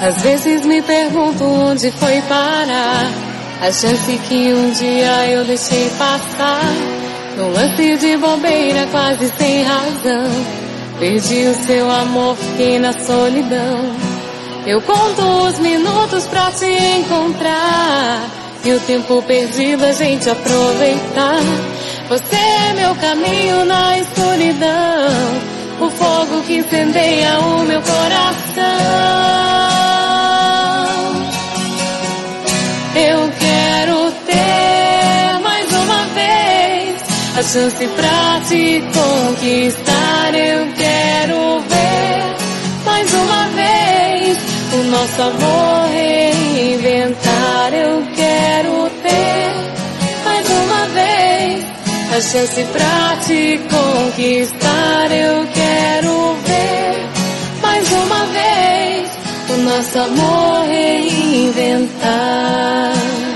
Às vezes me pergunto onde foi parar a chance que um dia eu deixei passar. Num lance de bobeira, quase sem razão, perdi o seu amor, fiquei na solidão. Eu conto os minutos pra te encontrar e o tempo perdido a gente aproveitar. Você é meu caminho na escuridão, o fogo que incendeia o meu coração. Eu quero ter mais uma vez a chance pra te conquistar. Eu quero ver mais uma vez o nosso amor reinventar. Eu quero ter mais uma vez a chance pra te conquistar. Eu quero ver mais uma vez o nosso amor reinventar.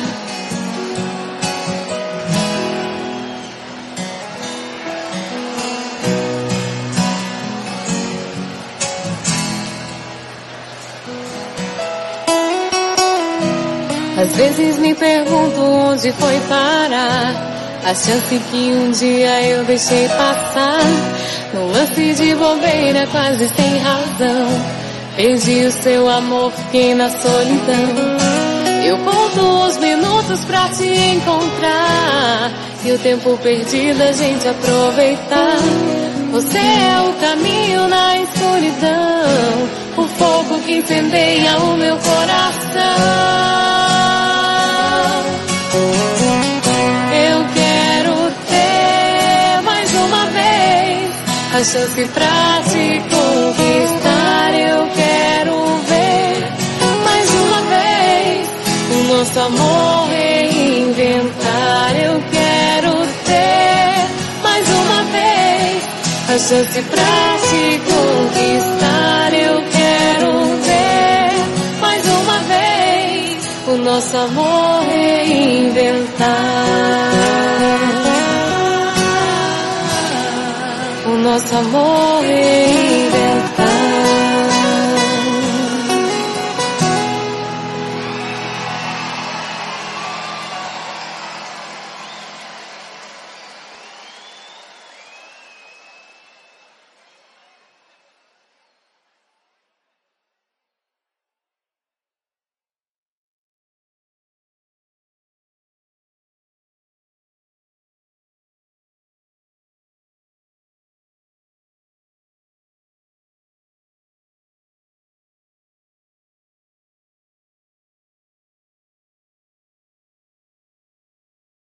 Às vezes me pergunto onde foi parar a chance que um dia eu deixei passar. Num lance de bobeira, quase sem razão, perdi o seu amor, fiquei na solidão. Eu conto os minutos pra te encontrar e o tempo perdido a gente aproveitar. Você é o caminho na escuridão, o fogo que incendeia o meu coração. Eu quero ter mais uma vez a chance pra te conquistar. Eu quero ver mais uma vez o nosso amor reinventar. Eu quero ter mais uma vez a chance pra te conquistar. Eu quero ver mais uma vez o nosso amor reinventar. O nosso amor reinventar.